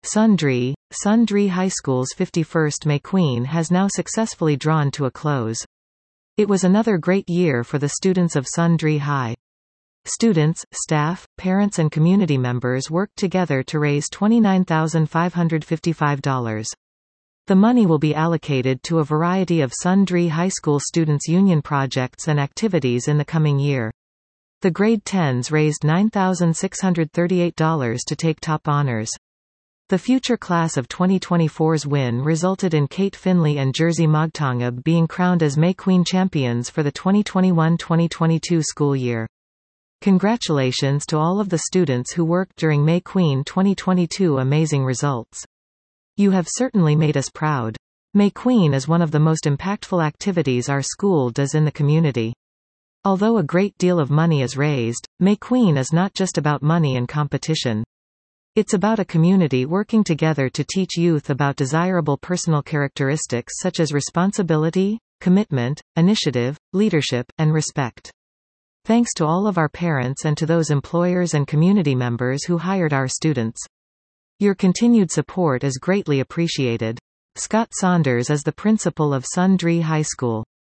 Sundre High School's 51st May Queen has now successfully drawn to a close. It was another great year for the students of Sundre High. Students, staff, parents and community members worked together to raise $29,555. The money will be allocated to a variety of Sundre High School Students' Union projects and activities in the coming year. The grade 10s raised $9,638 to take top honors. The future class of 2024's win resulted in Kate Finley and Jersey Mogtongab being crowned as May Queen champions for the 2021-2022 school year. Congratulations to all of the students who worked during May Queen 2022. Amazing results. You have certainly made us proud. May Queen is one of the most impactful activities our school does in the community. Although a great deal of money is raised, May Queen is not just about money and competition. It's about a community working together to teach youth about desirable personal characteristics such as responsibility, commitment, initiative, leadership, and respect. Thanks to all of our parents and to those employers and community members who hired our students. Your continued support is greatly appreciated. Scott Saunders is the principal of Sundre High School.